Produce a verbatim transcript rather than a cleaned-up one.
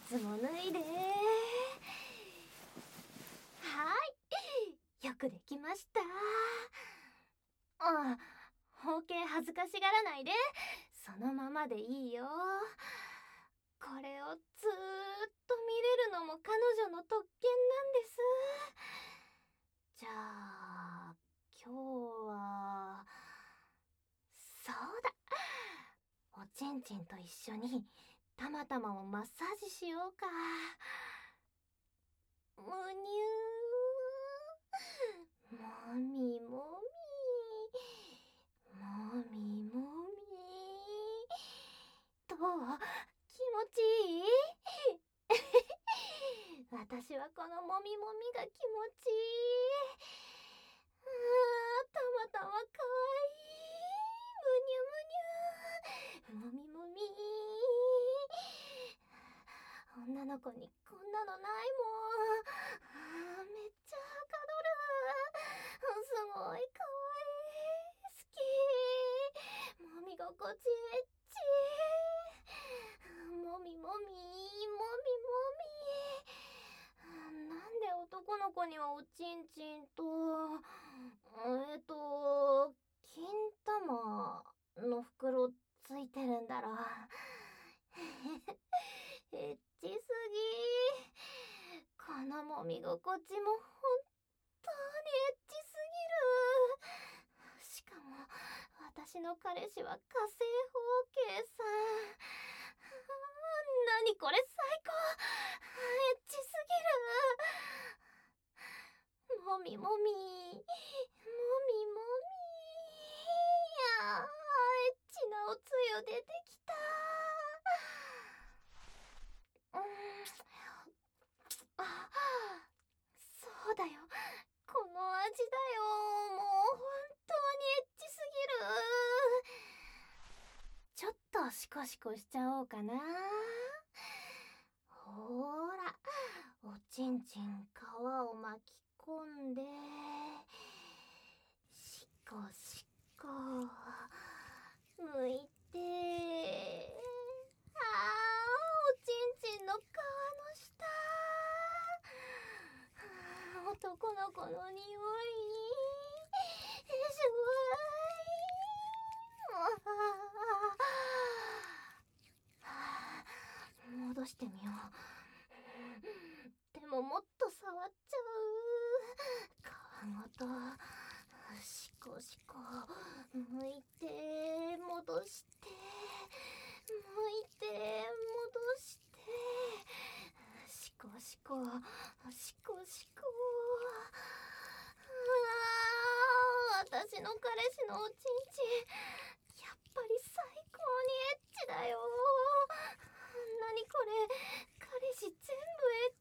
ツも脱いで。はい、よくできました。あ、包茎恥ずかしがらないで。そのままでいいよ。これをずーっと見れるのも彼女の特権なんです。じゃあ今日はそうだ、おちんちんと一緒にたまたまをマッサージしようか。むにゅー、もみもみもみもみ。どう？気持ちいい？私はこのもみもみが気持ちいい。あー、たまたまかわいい。むにゅむにゅ、もみもみ。女の子にこんなのないもん。あー、めっちゃはかどる。すごいかわいい。好き。もみ心地エッチ。もみもみもみもみ。なんで男の子にはおちんちんとえっと金玉の袋ついてるんだろう。エッチすぎ。このもみ心地も本当にエッチすぎる。しかも私の彼氏は火星包茎さん。何これ最高。エッチすぎる。もみもみもみもみ。あー、エッチなおつゆ出てきた。うん、あ、そうだよ、この味だよ。もう本当にエッチすぎる。ちょっとシコシコしちゃおうかな。ほーら、おちんちん皮を巻き込んで、シコシコ剥いて、あー、おちんちんの皮の下。あー、男の子の匂い。すごい。あー、戻してみよう。でももっと触っちゃう。皮ごとシコシコ剥いて戻して剥いて戻してシコシコシコシコ。あー、私の彼氏のおちんちんやっぱり最高にエッチだよ。なにこれ、彼氏全部エッ